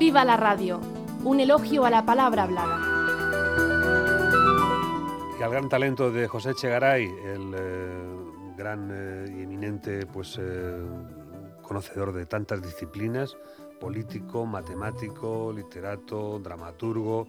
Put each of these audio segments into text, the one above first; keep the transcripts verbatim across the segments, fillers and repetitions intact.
¡Viva la radio! Un elogio a la palabra hablada. Y al gran talento de José Echegaray, el eh, gran y eh, eminente pues, eh, conocedor de tantas disciplinas, político, matemático, literato, dramaturgo.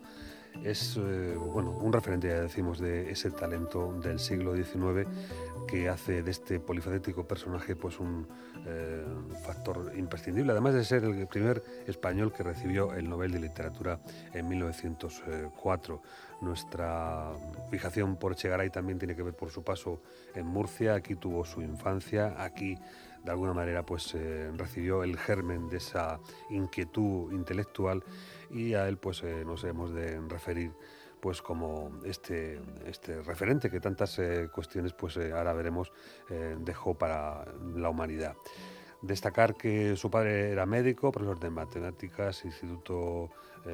Es eh, bueno, un referente, ya decimos, de ese talento del siglo diecinueve que hace de este polifacético personaje pues un eh, factor imprescindible, además de ser el primer español que recibió el Nobel de Literatura en mil novecientos cuatro. Nuestra fijación por Echegaray también tiene que ver por su paso en Murcia. Aquí tuvo su infancia, aquí de alguna manera pues eh, recibió el germen de esa inquietud intelectual, y a él pues eh, nos hemos de referir pues como este, este referente que tantas eh, cuestiones pues eh, ahora veremos eh, dejó para la humanidad. Destacar que su padre era médico, profesor de matemáticas, instituto,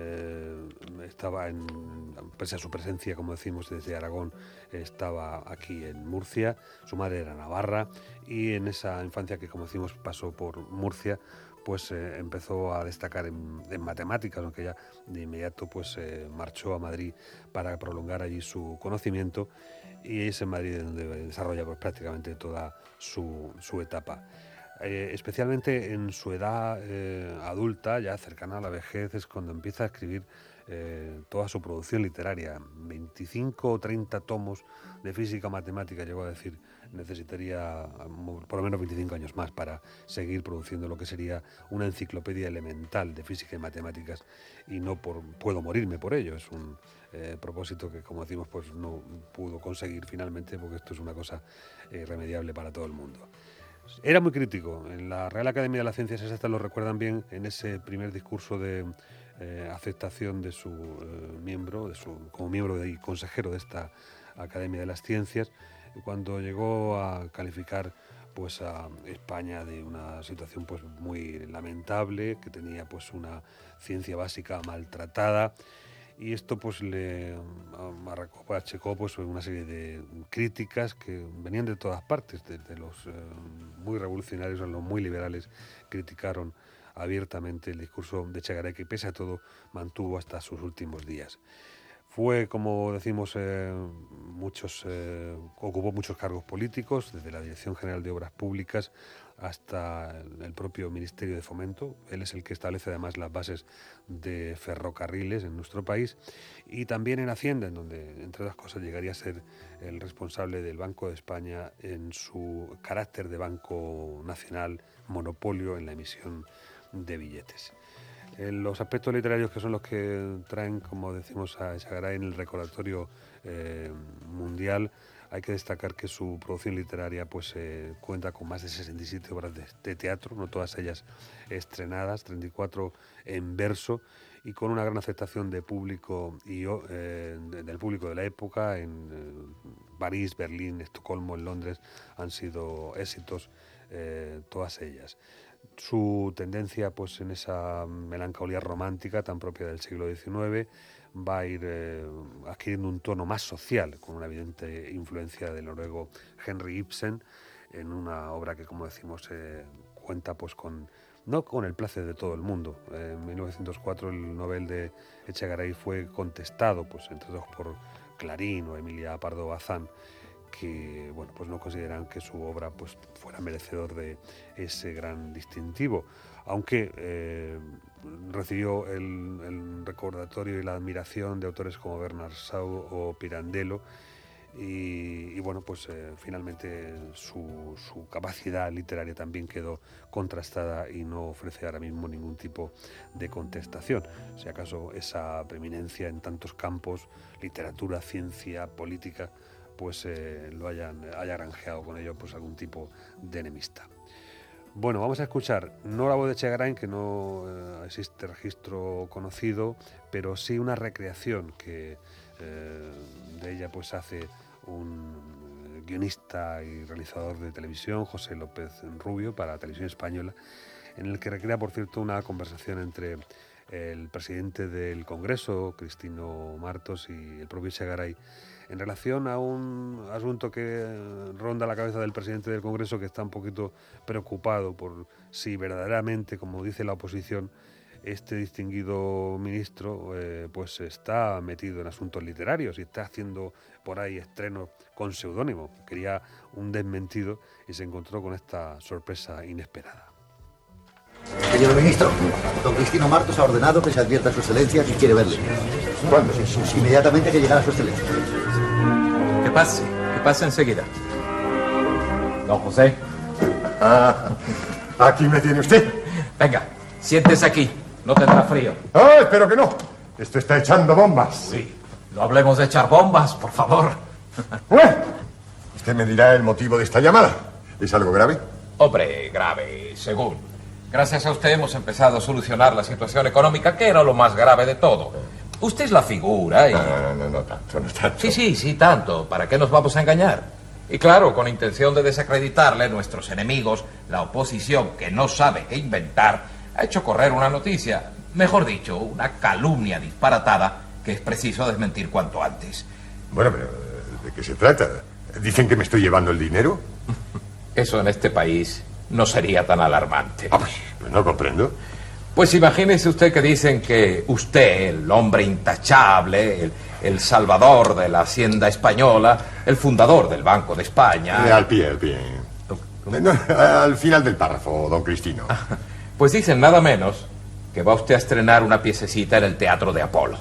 eh, estaba en, pese a su presencia, como decimos, desde Aragón, estaba aquí en Murcia. Su madre era navarra, y en esa infancia que, como decimos, pasó por Murcia, pues eh, empezó a destacar en, en matemáticas, aunque ya de inmediato pues eh, marchó a Madrid para prolongar allí su conocimiento, y es en Madrid donde desarrolla pues, prácticamente toda su, su etapa. Eh, especialmente en su edad eh, adulta, ya cercana a la vejez, es cuando empieza a escribir eh, toda su producción literaria. veinticinco o treinta tomos de física matemática, llegó a decir, necesitaría por lo menos veinticinco años más para seguir produciendo lo que sería una enciclopedia elemental de física y matemáticas, y no por puedo morirme por ello. Es un eh, propósito que, como decimos, pues no pudo conseguir finalmente, porque esto es una cosa eh, irremediable para todo el mundo. Era muy crítico. En la Real Academia de las Ciencias Exactas lo recuerdan bien en ese primer discurso de eh, aceptación de su eh, miembro, de su, como miembro y consejero de esta Academia de las Ciencias, cuando llegó a calificar pues a España de una situación pues muy lamentable, que tenía pues una ciencia básica maltratada. Y esto pues le achacó pues una serie de críticas que venían de todas partes, desde los eh, muy revolucionarios a los muy liberales. Criticaron abiertamente el discurso de Echegaray, que pese a todo mantuvo hasta sus últimos días. Fue, como decimos, eh, muchos, eh, ocupó muchos cargos políticos, desde la Dirección General de Obras Públicas hasta el propio Ministerio de Fomento. Él es el que establece además las bases de ferrocarriles en nuestro país, y también en Hacienda, en donde, entre otras cosas, llegaría a ser el responsable del Banco de España en su carácter de banco nacional, monopolio en la emisión de billetes. En los aspectos literarios, que son los que traen, como decimos, a Echegaray en el recordatorio eh, mundial, hay que destacar que su producción literaria pues eh, cuenta con más de sesenta y siete obras de, de teatro, no todas ellas estrenadas, treinta y cuatro en verso, y con una gran aceptación de público y eh, de, del público de la época. En eh, París, Berlín, Estocolmo, en Londres han sido éxitos eh, todas ellas. Su tendencia pues en esa melancolía romántica tan propia del siglo diecinueve va a ir eh, adquiriendo un tono más social, con una evidente influencia del noruego Henrik Ibsen, en una obra que, como decimos, eh, cuenta pues con no con el placer de todo el mundo. En mil novecientos cuatro el Nobel de Echegaray fue contestado, pues entre otros, por Clarín o Emilia Pardo Bazán, que bueno, pues no consideran que su obra pues fuera merecedor de ese gran distintivo, aunque eh, recibió el, el recordatorio y la admiración de autores como Bernard Shaw o Pirandello, y, y bueno, pues eh, finalmente su, su capacidad literaria también quedó contrastada y no ofrece ahora mismo ningún tipo de contestación. Si acaso esa preeminencia en tantos campos, literatura, ciencia, política, pues eh, lo hayan haya granjeado con ello pues algún tipo de enemistad. Bueno, vamos a escuchar no la voz de Echegaray, que no eh, existe registro conocido, pero sí una recreación que eh, de ella pues hace un guionista y realizador de televisión, José López Rubio, para la Televisión Española, en el que recrea, por cierto, una conversación entre el presidente del Congreso, Cristino Martos, y el propio Echegaray, en relación a un asunto que ronda la cabeza del presidente del Congreso, que está un poquito preocupado por si verdaderamente, como dice la oposición, este distinguido ministro eh, pues está metido en asuntos literarios y está haciendo por ahí estrenos con seudónimo. Quería un desmentido y se encontró con esta sorpresa inesperada. Señor ministro, don Cristino Martos ha ordenado que se advierta a su excelencia que quiere verle. ¿Cuándo? Inmediatamente que llegara a su excelencia. Que pase, que pase enseguida. Don José. Ah, aquí me tiene usted. Venga, siéntese aquí, no tendrá frío. Ah, espero que no. Esto está echando bombas. Sí, no hablemos de echar bombas, por favor. Bueno, usted me dirá el motivo de esta llamada. ¿Es algo grave? Hombre, grave, según. Gracias a usted hemos empezado a solucionar la situación económica, que era lo más grave de todo. Usted es la figura y... No, no, no, no tanto, no tanto. Sí, sí, sí, tanto. ¿Para qué nos vamos a engañar? Y claro, con intención de desacreditarle, nuestros enemigos, la oposición, que no sabe qué inventar, ha hecho correr una noticia, mejor dicho, una calumnia disparatada, que es preciso desmentir cuanto antes. Bueno, pero ¿de qué se trata? ¿Dicen que me estoy llevando el dinero? Eso en este país no sería tan alarmante. Ah, pues, pues no comprendo. Pues imagínese usted que dicen que usted, el hombre intachable, el, el salvador de la hacienda española, el fundador del Banco de España... Eh, al pie, al pie. No, al final del párrafo, don Cristino. Pues dicen nada menos que va usted a estrenar una piececita en el Teatro de Apolo.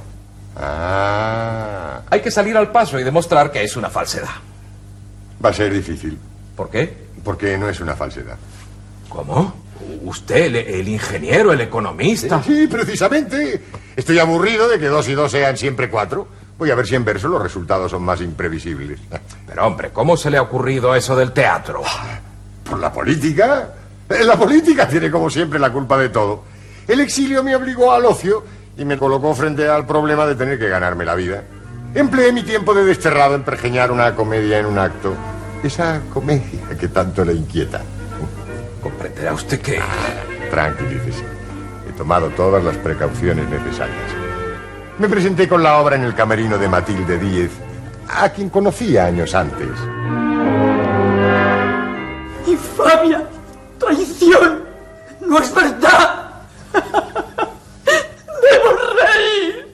Ah. Hay que salir al paso y demostrar que es una falsedad. Va a ser difícil. ¿Por qué? Porque no es una falsedad. ¿Cómo? ¿Usted, el, el ingeniero, el economista? Sí, precisamente. Estoy aburrido de que dos y dos sean siempre cuatro. Voy a ver si en verso los resultados son más imprevisibles. Pero, hombre, ¿cómo se le ha ocurrido eso del teatro? ¿Por la política? La política tiene, como siempre, la culpa de todo. El exilio me obligó al ocio y me colocó frente al problema de tener que ganarme la vida. Empleé mi tiempo de desterrado en pergeñar una comedia en un acto. Esa comedia que tanto le inquieta. Comprenderá usted que... Tranquilícese. He tomado todas las precauciones necesarias. Me presenté con la obra en el camerino de Matilde Díez, a quien conocía años antes. ¡Infamia! ¡Traición! ¡No es verdad! ¡Debo reír!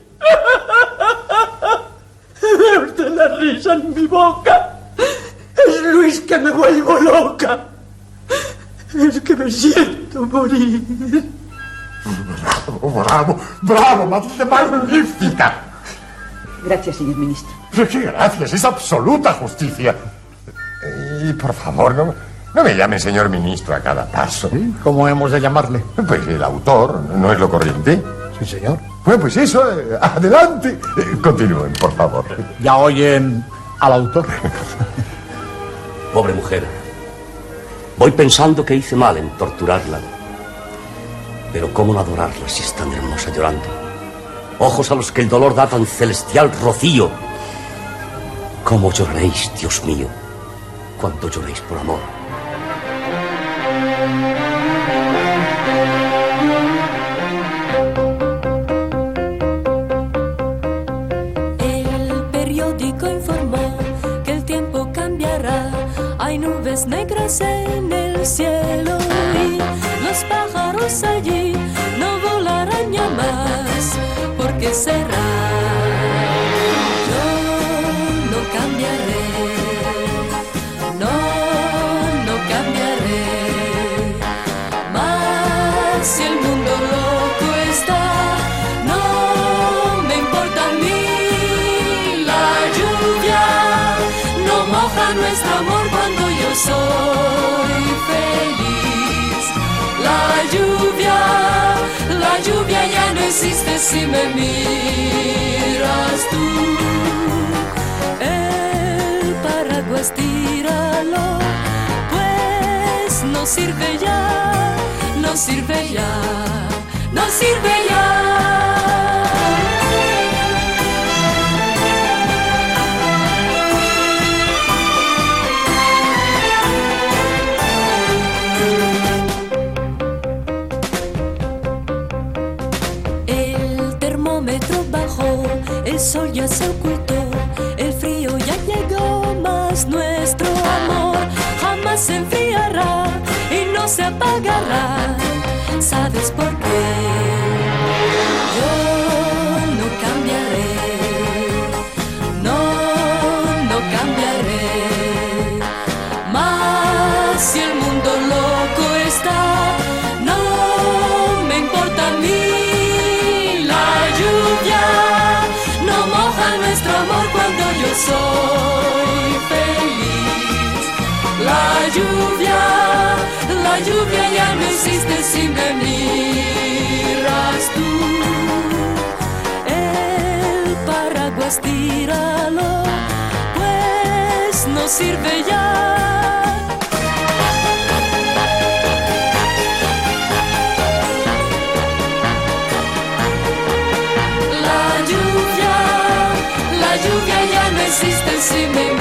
¡Ve usted la risa en mi boca! ¡Es Luis que me vuelvo loca! ¡Es que me siento morir! ¡Bravo, bravo, bravo! ¡Matilde, magnífica! Gracias, señor ministro. Pero qué gracias, es absoluta justicia. Y por favor, no, no me llamen señor ministro a cada paso. ¿Sí? ¿Cómo hemos de llamarle? Pues el autor, ¿no es lo corriente? Sí, señor. Bueno, pues eso, eh, adelante. Eh, continúen, por favor. Ya oyen al autor. Pobre mujer. Voy pensando que hice mal en torturarla. Pero cómo no adorarla si es tan hermosa llorando. Ojos a los que el dolor da tan celestial rocío. Cómo lloraréis, Dios mío, cuando lloréis por amor. El periódico informó que el tiempo cambiará. Hay nubes negras en el cielo y los pájaros allí no volarán ya más. ¿Por qué será? Yo no cambiaré, no, no cambiaré. Mas si el mundo loco está, no me importa a mí. La lluvia no moja nuestro amor cuando yo soy feliz. La lluvia, la lluvia ya no existe si me miras tú. El paraguas tíralo, pues no sirve ya, no sirve ya, no sirve ya. El termómetro bajó, el sol ya se ocultó, el frío ya llegó, mas nuestro amor jamás se enfriará y no se apagará. ¿Sabes por qué? lluvia, la lluvia ya no existe si me miras tú. El paraguas tíralo, pues no sirve ya. La lluvia, la lluvia ya no existe si me